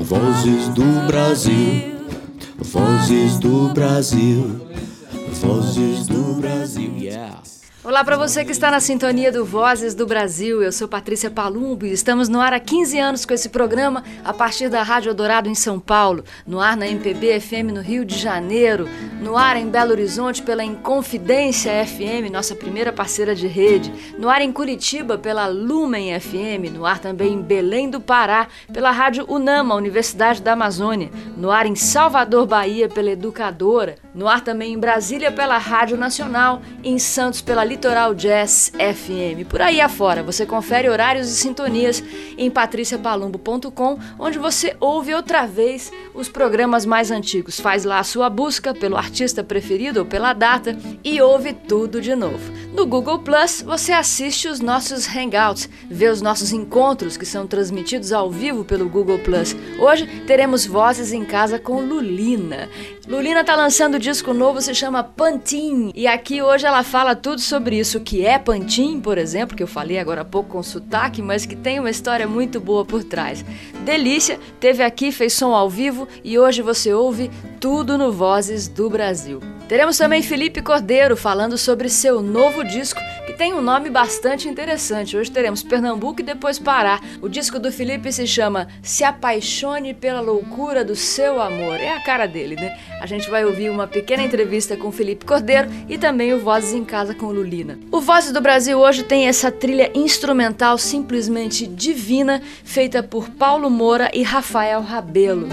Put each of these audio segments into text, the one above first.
Vozes do Brasil, vozes do Brasil, vozes do Brasil, yeah. Olá para você que está na sintonia do Vozes do Brasil, eu sou Patrícia Palumbo e estamos no ar há 15 anos com esse programa a partir da Rádio Eldorado em São Paulo, no ar na MPB FM no Rio de Janeiro, no ar em Belo Horizonte pela Inconfidência FM, nossa primeira parceira de rede, no ar em Curitiba pela Lumen FM, no ar também em Belém do Pará pela Rádio UNAMA, Universidade da Amazônia, no ar em Salvador, Bahia pela Educadora, no ar também em Brasília pela Rádio Nacional, em Santos pela Litoral Jazz FM. Por aí afora, você confere horários e sintonias em patriciapalumbo.com, onde você ouve outra vez os programas mais antigos. Faz lá a sua busca pelo artista preferido ou pela data e ouve tudo de novo. No Google Plus, você assiste os nossos hangouts, vê os nossos encontros que são transmitidos ao vivo pelo Google Plus. Hoje teremos Vozes em Casa com Lulina. Lulina está lançando um disco novo, se chama Pantin, e aqui hoje ela fala tudo sobre isso, que é Pantin, por exemplo, que eu falei agora há pouco com sotaque, mas que tem uma história muito boa por trás. Delícia, teve aqui, fez som ao vivo e hoje você ouve tudo no Vozes do Brasil. Teremos também Felipe Cordeiro falando sobre seu novo disco, que tem um nome bastante interessante. Hoje teremos Pernambuco e depois Pará. O disco do Felipe se chama Se Apaixone pela Loucura do Seu Amor. É a cara dele, né? A gente vai ouvir uma pequena entrevista com Felipe Cordeiro e também o Vozes em Casa com Lulina. O Vozes do Brasil hoje tem essa trilha instrumental simplesmente divina, feita por Paulo Moura e Rafael Rabelo.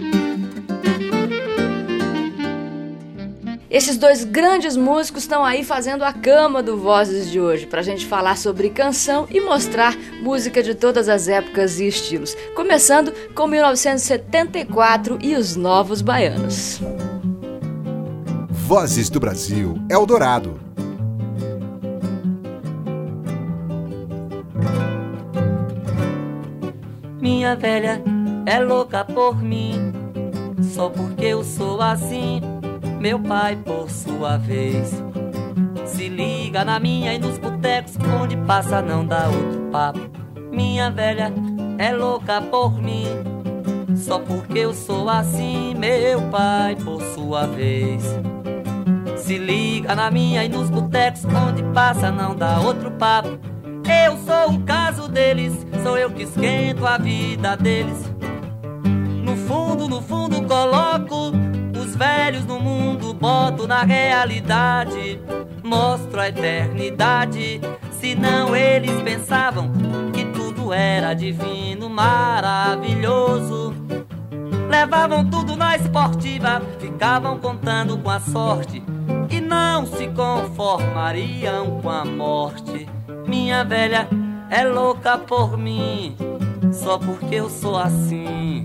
Esses dois grandes músicos estão aí fazendo a cama do Vozes de hoje, pra gente falar sobre canção e mostrar música de todas as épocas e estilos. Começando com 1974 e os Novos Baianos. Vozes do Brasil, Eldorado. Minha velha é louca por mim, só porque eu sou assim. Meu pai, por sua vez, se liga na minha e nos botecos, onde passa não dá outro papo. Minha velha é louca por mim, só porque eu sou assim. Meu pai, por sua vez, se liga na minha e nos botecos, onde passa não dá outro papo. Eu sou um caso deles, sou eu que esquento a vida deles. No fundo coloco os velhos no mundo, boto na realidade, mostro a eternidade. Senão eles pensavam que tudo era divino, maravilhoso. Levavam tudo na esportiva, ficavam contando com a sorte e não se conformariam com a morte. Minha velha é louca por mim, só porque eu sou assim.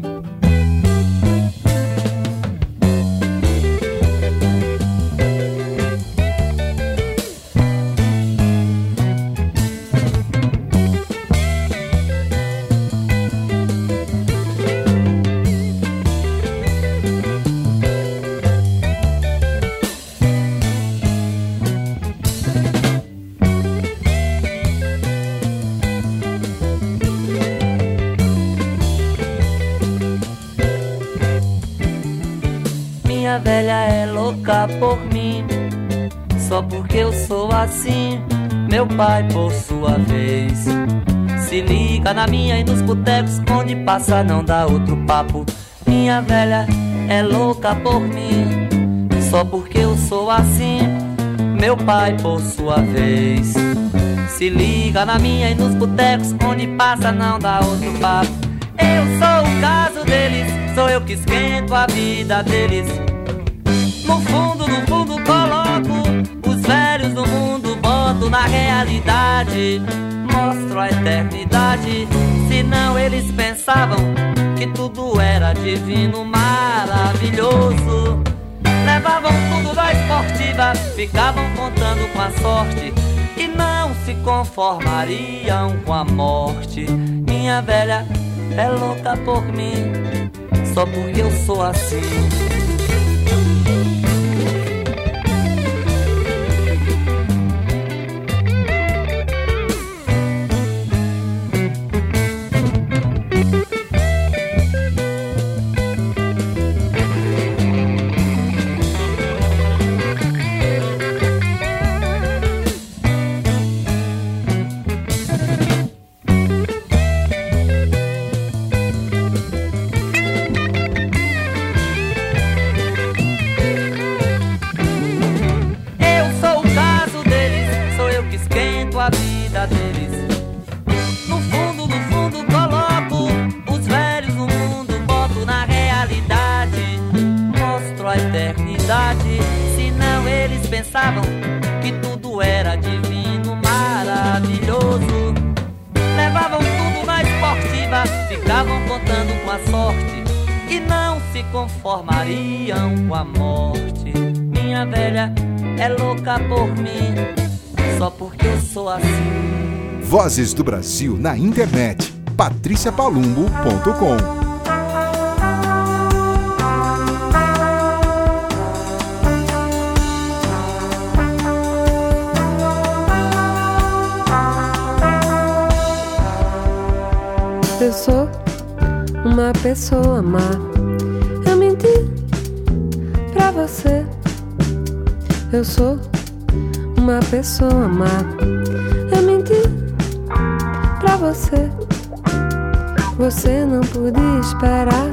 Minha velha é louca por mim, só porque eu sou assim. Meu pai, por sua vez, se liga na minha e nos botecos, onde passa não dá outro papo. Minha velha é louca por mim, só porque eu sou assim. Meu pai, por sua vez, se liga na minha e nos botecos, onde passa não dá outro papo. Eu sou o caso deles, sou eu que esquento a vida deles. No fundo coloco os velhos do mundo, boto na realidade, mostro a eternidade. Senão eles pensavam que tudo era divino, maravilhoso. Levavam tudo na esportiva, ficavam contando com a sorte e não se conformariam com a morte. Minha velha é louca por mim, só porque eu sou assim. verdade, senão eles pensavam que tudo era divino, maravilhoso. Levavam tudo na esportiva, ficavam contando com a sorte e não se conformariam com a morte. Minha velha é louca por mim, só porque eu sou assim. Vozes do Brasil na internet. patriciapalumbo.com. Eu sou uma pessoa má. Eu menti pra você. Eu sou uma pessoa má. Eu menti pra você. Você não podia esperar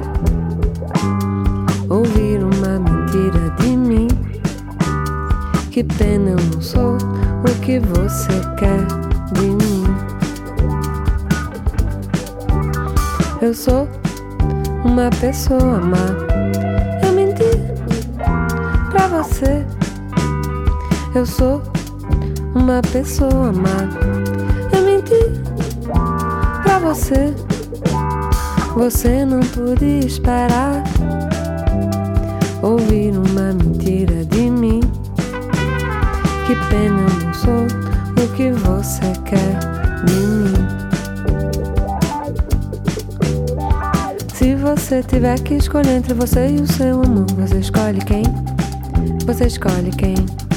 ouvir uma mentira de mim. Que pena, eu não sou o que você quer de mim. Eu sou uma pessoa má. Eu menti pra você. Eu sou uma pessoa má. Eu menti pra você. Você não podia esperar ouvir uma mentira de mim. Que pena, eu não sou o que você quer de mim. Se você tiver que escolher entre você e o seu amor, você escolhe quem? Você escolhe quem?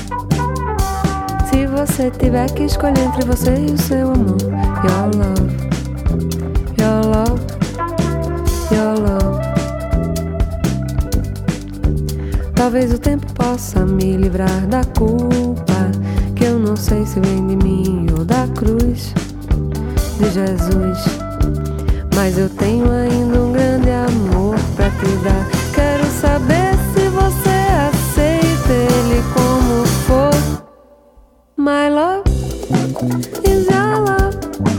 Se você tiver que escolher entre você e o seu amor, your love, your love, your love. Talvez o tempo possa me livrar da culpa, que eu não sei se vem de mim ou da cruz de Jesus. Mas eu tenho ainda um grande amor pra te dar. Quero saber se você aceita ele como for. My love is your love.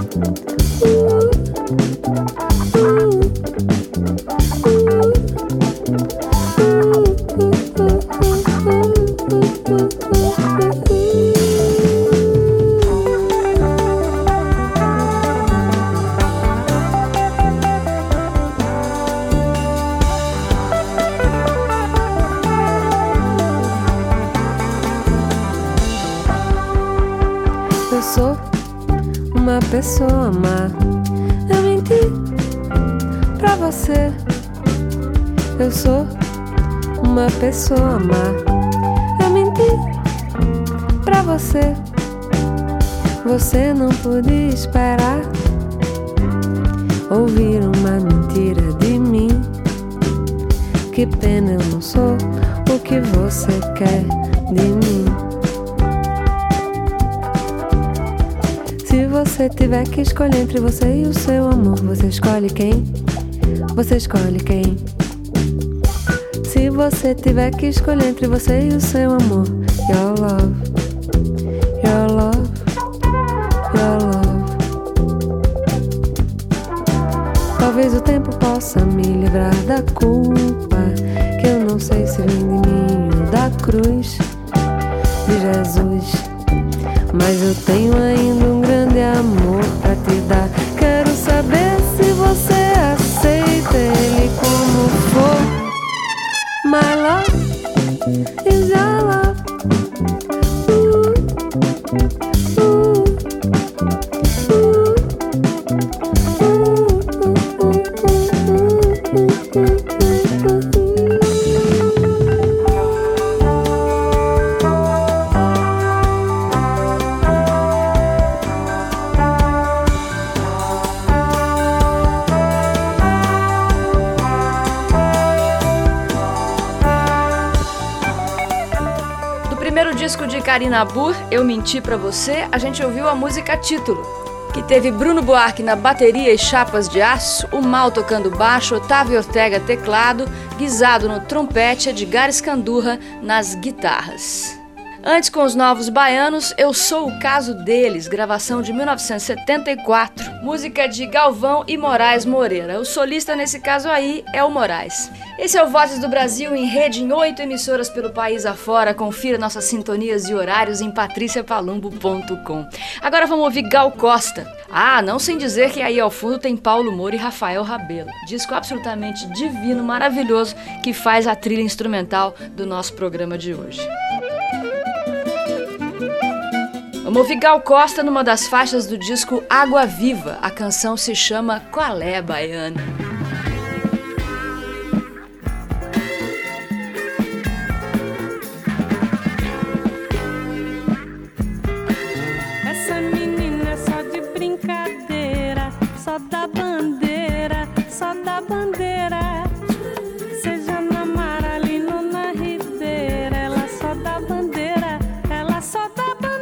Eu sou uma pessoa má. Eu menti pra você. Eu sou uma pessoa má. Eu menti pra você. Você não podia esperar ouvir uma mentira de mim. Que pena, eu não sou o que você quer de mim. Se você tiver que escolher entre você e o seu amor, você escolhe quem? Você escolhe quem? Se você tiver que escolher entre você e o seu amor, your love, your love, your love. Talvez o tempo possa me livrar da culpa, que eu não sei se vem de mim ou da cruz de Jesus. Mas eu tenho ainda um grande amor pra te dar. Quero saber se você aceita ele como for. My love is your love. Disco de Karina Burr, Eu Menti Pra Você, a gente ouviu a música título, que teve Bruno Buarque na bateria e chapas de aço, o Mal tocando baixo, Otávio Ortega teclado, Guisado no trompete, Edgar Escandurra nas guitarras. Antes, com os Novos Baianos, Eu Sou o Caso Deles, gravação de 1974, música de Galvão e Moraes Moreira. O solista nesse caso aí é o Moraes. Esse é o Vozes do Brasil em rede em 8 emissoras pelo país afora. Confira nossas sintonias e horários em patriciapalumbo.com. Agora vamos ouvir Gal Costa. Não sem dizer que aí ao fundo tem Paulo Moura e Rafael Rabelo. Disco absolutamente divino, maravilhoso, que faz a trilha instrumental do nosso programa de hoje. Vamos ouvir Gal Costa numa das faixas do disco Água Viva. A canção se chama Qual é, Baiana? Essa menina é só de brincadeira, só da bandeira, só da bandeira. Seja na Maralina ou na Ribeira, ela só dá bandeira, ela só dá bandeira.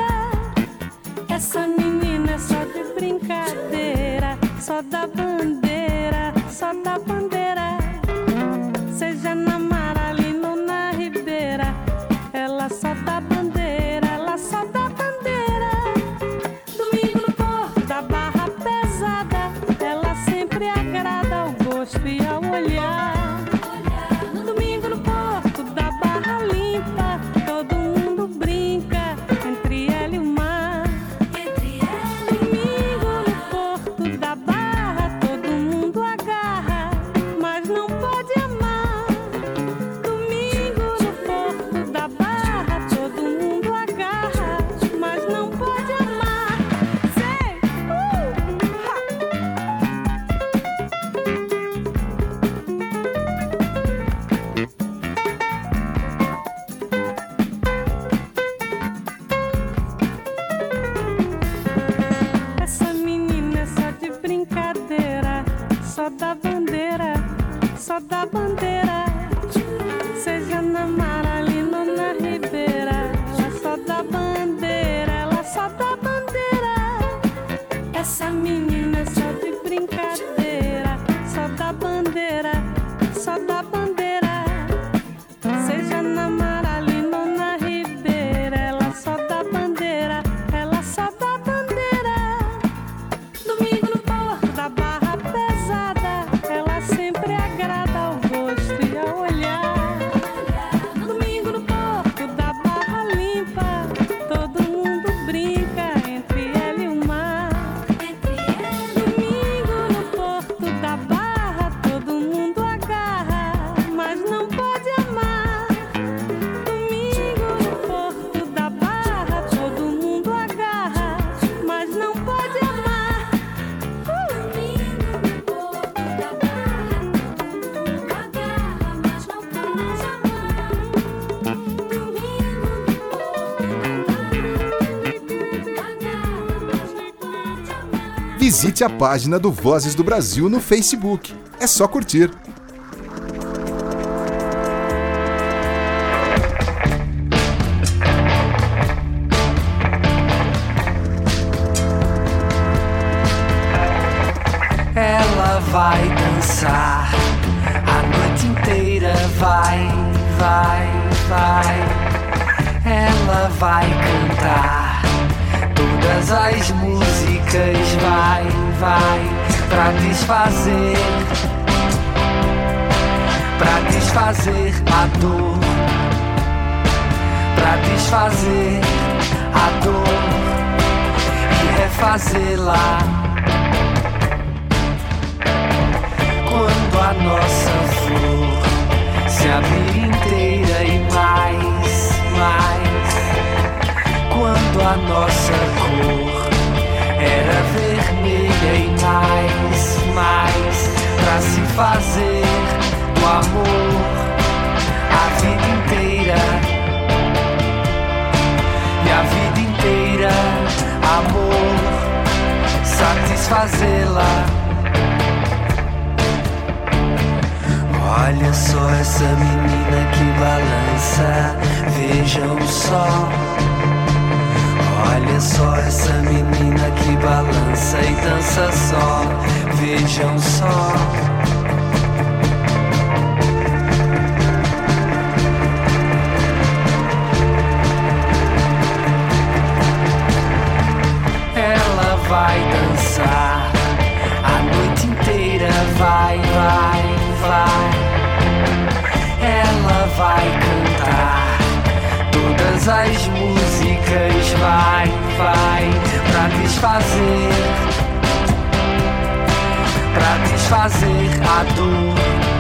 Essa menina é só de brincadeira, só da bandeira, só da bandeira. Seja na Maralina ou na Ribeira, ela só dá bandeira, ela só dá bandeira. Domingo no porto da Barra Pesada, ela sempre agrada ao gosto e ao olhar. Domingo no porto da Barra Limpa, todo mundo brinca entre ela e o mar. Domingo no porto da Barra, todo mundo agarra, mas não pode amar. Domingo no porto da Barra, todo mundo agarra, mas não pode amar. Sei, Essa menina é só de brincadeira, só da bandeira, só da bandeira. Seja na Maralina ou na Ribeira, ela só dá bandeira, ela só dá bandeira. Essa menina é só de brincadeira, só da bandeira, só da bandeira. Seja na Maralina ou na Ribeira, ela só dá bandeira, ela só dá bandeira. Domingo no porto da Barra Pesada, ela sempre agrada ao gosto e ao olhar. Domingo no porto da Barra Limpa, todo mundo brinca entre ela e o mar. Domingo no porto da Barra, todo mundo agarra, mas não pode amar. Domingo no porto da Barra, todo mundo agarra, mas não pode amar. Domingo no porto da Barra, todo mundo agarra, mas não pode amar. Domingo no Visite a página do Vozes do Brasil no Facebook. É só curtir. Ela vai dançar a noite inteira, vai, vai, vai. Ela vai cantar todas as músicas, vai, vai, pra desfazer a dor, pra desfazer a dor e refazê-la. Quando a nossa flor se abrir inteira e mais, mais. Quando a nossa cor era vermelha e mais, mais. Pra se fazer do amor a vida inteira. E a vida inteira, amor, satisfazê-la. Olha só essa menina que balança, vejam só. Olha só essa menina que balança e dança só, vejam só. as músicas, vai pra desfazer a dor,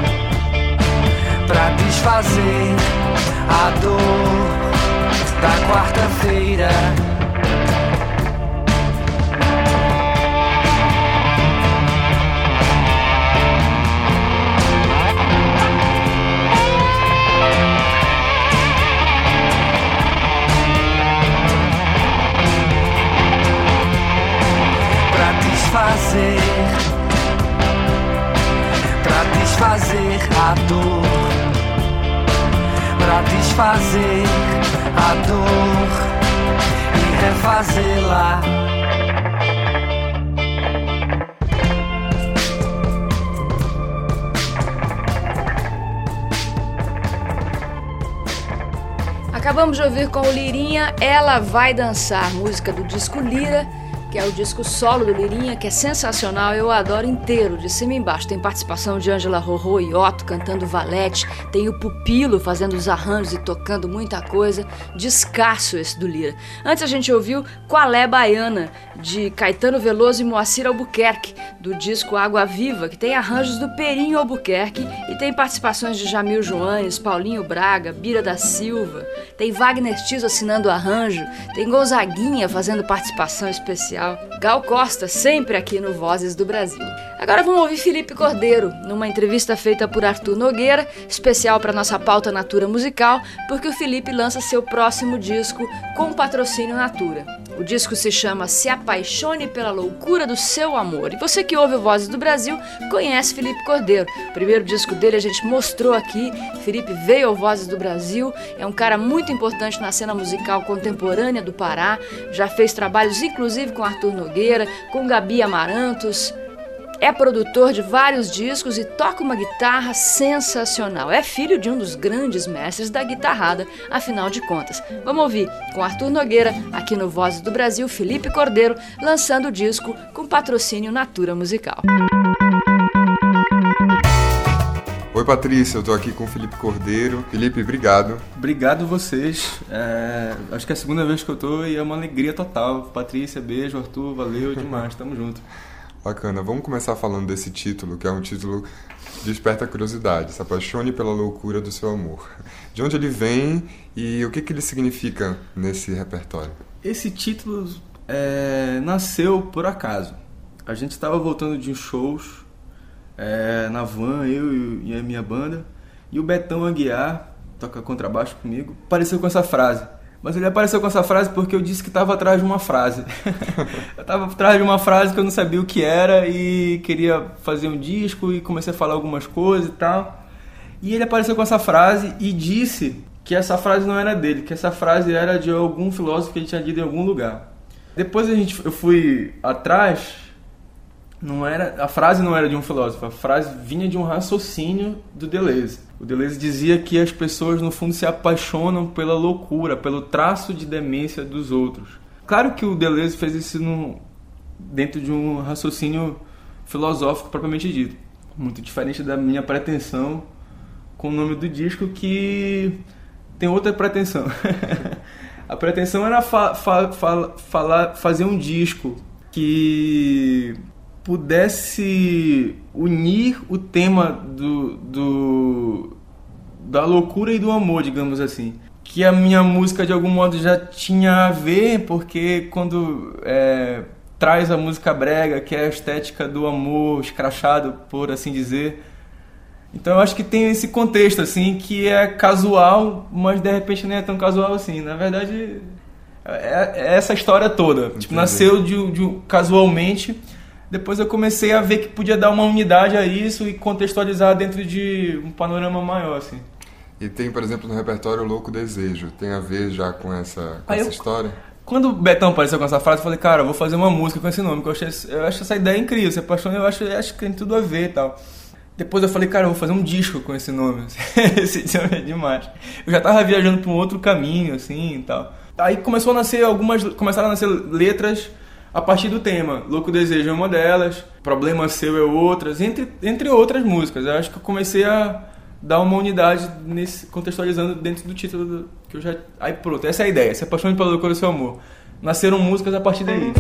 pra desfazer a dor da quarta-feira. Pra desfazer a dor, pra desfazer a dor e refazê-la. Acabamos de ouvir com o Lirinha Ela Vai Dançar, música do disco Lira, que é o disco solo do Lirinha, que é sensacional, eu adoro inteiro, de cima e embaixo. Tem participação de Ângela Rorô e Otto cantando valete, tem o Pupilo fazendo os arranjos e tocando muita coisa, descasso esse do Lira. Antes a gente ouviu Qual é Baiana, de Caetano Veloso e Moacir Albuquerque, do disco Água Viva, que tem arranjos do Perinho Albuquerque e tem participações de Jamil Joanes, Paulinho Braga, Bira da Silva, tem Wagner Tiso assinando arranjo, tem Gonzaguinha fazendo participação especial, Gal Costa sempre aqui no Vozes do Brasil. Agora vamos ouvir Felipe Cordeiro, numa entrevista feita por Arthur Nogueira, especial para nossa pauta Natura Musical, porque o Felipe lança seu próximo disco com patrocínio Natura. O disco se chama Se Apaixone pela Loucura do Seu Amor. E você que ouve o Vozes do Brasil conhece Felipe Cordeiro. O primeiro disco dele a gente mostrou aqui. Felipe veio ao Vozes do Brasil. É um cara muito importante na cena musical contemporânea do Pará. Já fez trabalhos inclusive com Arthur Nogueira, com Gabi Amarantos. É produtor de vários discos e toca uma guitarra sensacional. É filho de um dos grandes mestres da guitarrada, afinal de contas. Vamos ouvir com Arthur Nogueira, aqui no Vozes do Brasil, Felipe Cordeiro, lançando o disco com patrocínio Natura Musical. Oi Patrícia, eu tô aqui com o Felipe Cordeiro. Felipe, obrigado. Obrigado vocês. Acho que é a segunda vez que eu tô e é uma alegria total. Patrícia, beijo, Arthur, valeu demais, tamo junto. Bacana, vamos começar falando desse título, que é um título que desperta a curiosidade. Se apaixone pela loucura do seu amor. De onde ele vem e o que ele significa nesse repertório? Esse título nasceu por acaso. A gente estava voltando de shows na van, eu e a minha banda, e o Betão Aguiar, toca contrabaixo comigo, apareceu com essa frase. Mas ele apareceu com essa frase porque eu disse que estava atrás de uma frase. Eu estava atrás de uma frase que eu não sabia o que era e queria fazer um disco e comecei a falar algumas coisas e tal. E ele apareceu com essa frase e disse que essa frase não era dele, que essa frase era de algum filósofo que ele tinha dito em algum lugar. Depois eu fui atrás, a frase não era de um filósofo, a frase vinha de um raciocínio do Deleuze. O Deleuze dizia que as pessoas, no fundo, se apaixonam pela loucura, pelo traço de demência dos outros. Claro que o Deleuze fez isso dentro de um raciocínio filosófico propriamente dito. Muito diferente da minha pretensão com o nome do disco, que tem outra pretensão. A pretensão era fazer um disco que pudesse unir o tema da loucura e do amor, digamos assim. Que a minha música, de algum modo, já tinha a ver, porque quando traz a música brega, que é a estética do amor escrachado, por assim dizer. Então eu acho que tem esse contexto, assim, que é casual, mas de repente não é tão casual assim. Na verdade, é essa história toda. Tipo, nasceu casualmente. Depois eu comecei a ver que podia dar uma unidade a isso e contextualizar dentro de um panorama maior, assim. E tem, por exemplo, no repertório Louco Desejo. Tem a ver já com essa história? Quando o Betão apareceu com essa frase, eu falei, cara, eu vou fazer uma música com esse nome, que eu acho essa ideia incrível. Se apaixona, eu acho que tem tudo a ver e tal. Depois eu falei, cara, eu vou fazer um disco com esse nome. Esse nome é demais. Eu já tava viajando para um outro caminho, assim, e tal. Aí começaram a nascer letras a partir do tema. Louco Desejo é uma delas, Problema Seu é outras, entre outras músicas. Eu acho que eu comecei a dar uma unidade contextualizando dentro do título que eu já... Aí pronto, essa é a ideia, Se Apaixone pela Loucura do Seu Amor. Nasceram músicas a partir daí.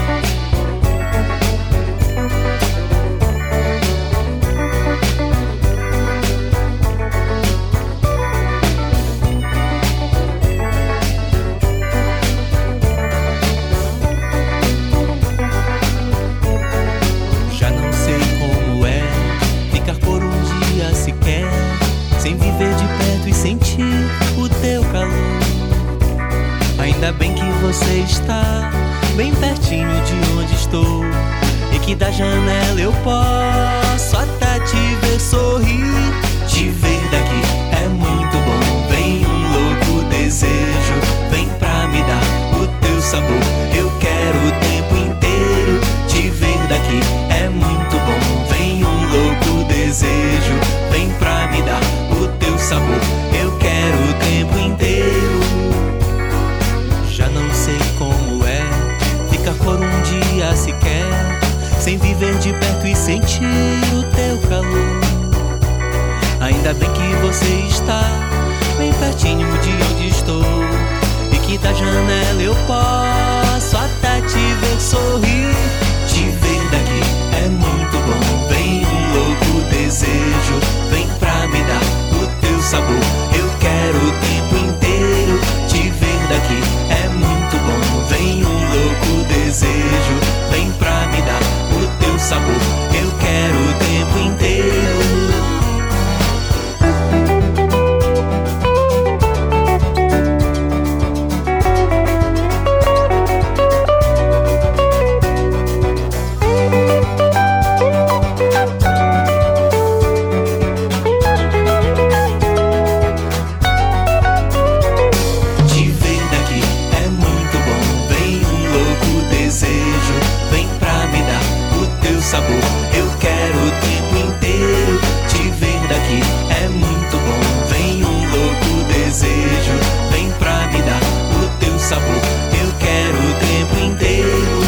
Ainda bem que você está bem pertinho de onde estou, e que da janela eu posso até te ver sorrir. Te ver daqui é muito bom, vem um louco desejo, vem pra me dar o teu sabor. Eu quero o tempo inteiro te ver daqui é muito bom, vem um louco desejo, vem pra me dar o teu sabor. Eu quero o tempo inteiro. Já não sei como é ficar por um dia sequer, sem viver de perto e sentir o teu calor. Ainda bem que você está bem pertinho de onde estou, e que da janela eu posso até te ver sorrir. Te ver daqui é muito bom, vem um louco desejo, vem pra me dar o teu sabor. Eu quero o tempo inteiro te ver daqui é muito bom, vem um louco desejo, vem pra me dar o teu sabor. Eu quero o tempo inteiro. Eu quero o tempo inteiro te ver daqui é muito bom, vem um louco desejo, vem pra me dar o teu sabor. Eu quero o tempo inteiro.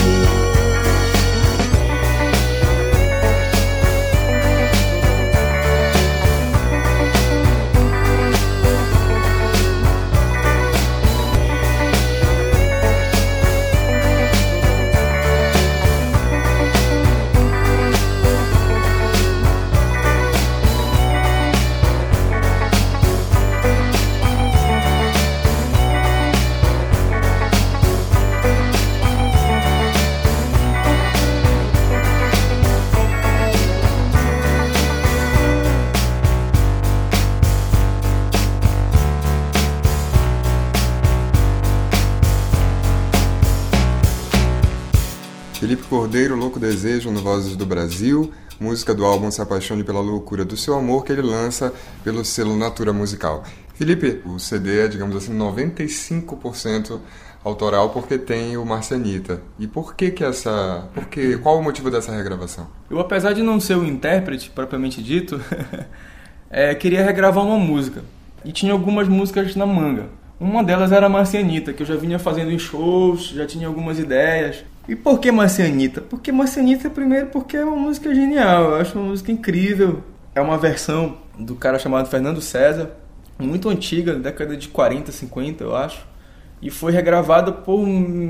Felipe Cordeiro, Louco Desejo, no Vozes do Brasil, música do álbum Se Apaixone pela Loucura do Seu Amor, que ele lança pelo selo Natura Musical. Felipe, o CD é, digamos assim, 95% autoral porque tem o Marcianita. E qual o motivo dessa regravação? Eu, apesar de não ser o intérprete, propriamente dito, queria regravar uma música. E tinha algumas músicas na manga. Uma delas era a Marcianita, que eu já vinha fazendo em shows, já tinha algumas ideias. E por que Marcianita? Porque Marcianita, primeiro, porque é uma música genial, eu acho uma música incrível. É uma versão do cara chamado Fernando César, muito antiga, década de 40, 50, eu acho. E foi regravada por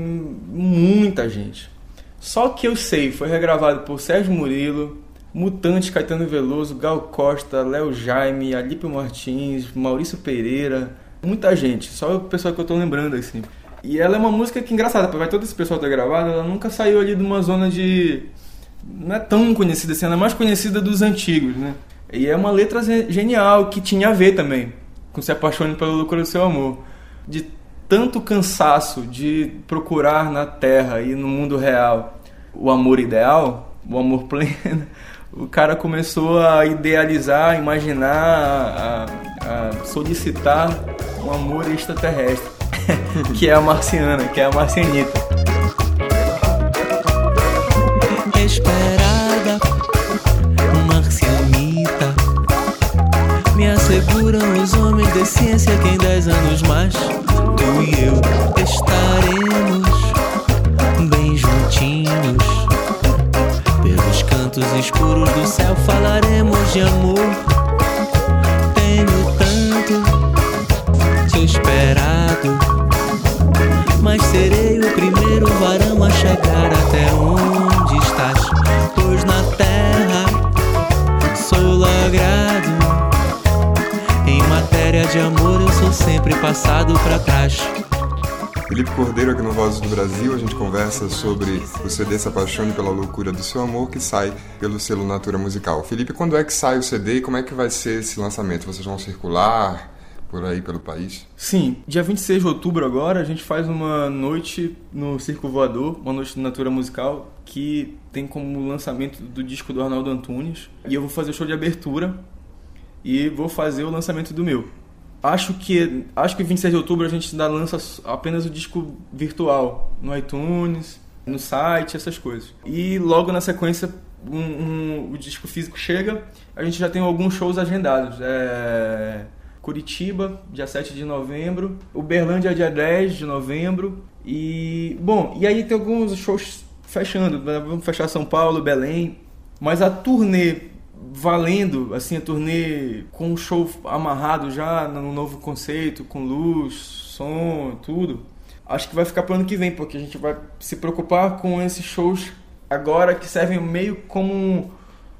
muita gente. Só que eu sei, foi regravado por Sérgio Murilo, Mutantes, Caetano Veloso, Gal Costa, Léo Jaime, Alípio Martins, Maurício Pereira, muita gente, só o pessoal que eu tô lembrando assim. E ela é uma música que, engraçada, vai todo esse pessoal ter gravado, ela nunca saiu ali de uma zona de... não é tão conhecida assim, ela é mais conhecida dos antigos, né? E é uma letra genial, que tinha a ver também com Se Apaixone pela Loucura do Seu Amor. De tanto cansaço de procurar na Terra e no mundo real o amor ideal, o amor pleno, o cara começou a idealizar, a imaginar, a solicitar um amor extraterrestre, que é a marciana, que é a Marcianita. Esperada, Marcianita, me asseguram os homens de ciência que em 10 anos mais tu e eu estaremos bem juntinhos. Pelos cantos escuros do céu falaremos de amor. de amor eu sou sempre passado pra trás. Felipe Cordeiro aqui no Vozes do Brasil, a gente conversa sobre o CD Se Apaixone pela Loucura do Seu Amor, que sai pelo selo Natura Musical. Felipe, quando é que sai o CD e como é que vai ser esse lançamento? Vocês vão circular por aí pelo país? Sim, dia 26 de outubro agora a gente faz uma noite no Circo Voador, uma noite de Natura Musical, que tem como lançamento do disco do Arnaldo Antunes. E eu vou fazer o show de abertura e vou fazer o lançamento do meu. Acho que 26 de outubro a gente ainda lança apenas o disco virtual, no iTunes, no site, essas coisas. E logo na sequência o disco físico chega, a gente já tem alguns shows agendados. Curitiba, dia 7 de novembro, Uberlândia, dia 10 de novembro. E aí tem alguns shows fechando, vamos fechar São Paulo, Belém. Mas a turnê valendo, assim, a turnê com o show amarrado já no novo conceito, com luz, som, tudo, acho que vai ficar pro ano que vem, porque a gente vai se preocupar com esses shows agora que servem meio como um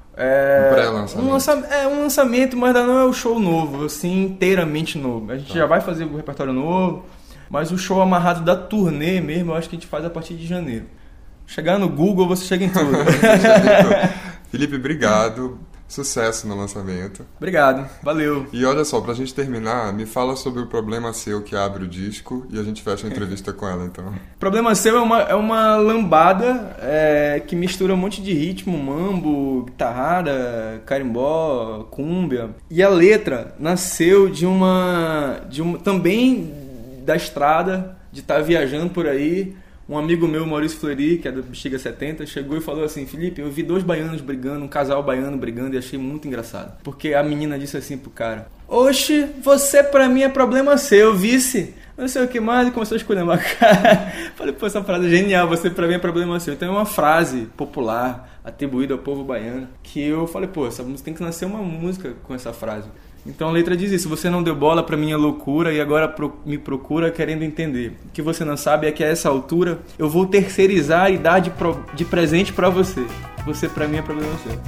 lançamento, mas ainda não é o show novo, assim, inteiramente novo. A gente já vai fazer o repertório novo, mas o show amarrado da turnê mesmo, eu acho que a gente faz a partir de janeiro. Chegar no Google, você chega em tudo. Felipe, obrigado. Sucesso no lançamento. Obrigado, valeu. E olha só, pra gente terminar, me fala sobre o Problema Seu, que abre o disco, e a gente fecha a entrevista com ela, então. Problema Seu é uma lambada que mistura um monte de ritmo, mambo, guitarrada, carimbó, cúmbia. E a letra nasceu de uma também da estrada, de estar viajando por aí. Um amigo meu, Maurício Fleury, que é do Bexiga 70, chegou e falou assim: Felipe, eu vi 2 baianos brigando, um casal baiano brigando, e achei muito engraçado. Porque a menina disse assim pro cara: oxe, você pra mim é problema seu, vice. Não sei o que mais, e começou a escolher uma cara. Falei, pô, essa frase é genial, você pra mim é problema seu. Então é uma frase popular, atribuída ao povo baiano, que eu falei, pô, essa música tem que nascer uma música com essa frase. Então a letra diz isso: você não deu bola pra minha loucura e agora me procura querendo entender. O que você não sabe é que a essa altura eu vou terceirizar e dar de presente pra você. Você pra mim é problema seu.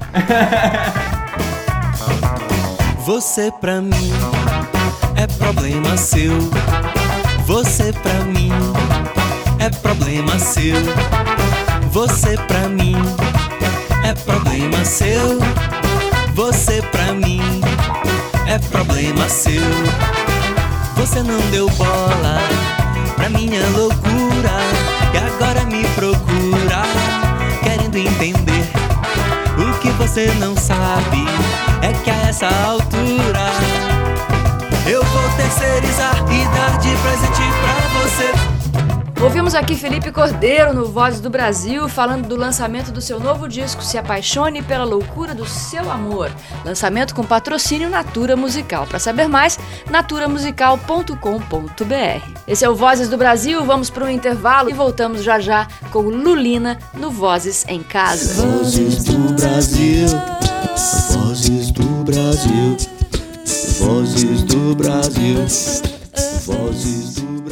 Você pra mim é problema seu. Você pra mim é problema seu. Você pra mim é problema seu. Você pra mim é problema seu. Você não deu bola pra minha loucura e agora me procura querendo entender. O que você não sabe é que a essa altura eu vou terceirizar e dar de presente pra você. Ouvimos aqui Felipe Cordeiro no Vozes do Brasil, falando do lançamento do seu novo disco Se Apaixone pela Loucura do Seu Amor. Lançamento com patrocínio Natura Musical. Para saber mais, naturamusical.com.br. Esse é o Vozes do Brasil, vamos para um intervalo e voltamos já já com Lulina no Vozes em Casa. Vozes do Brasil, Vozes do Brasil, Vozes do Brasil, Vozes do Brasil.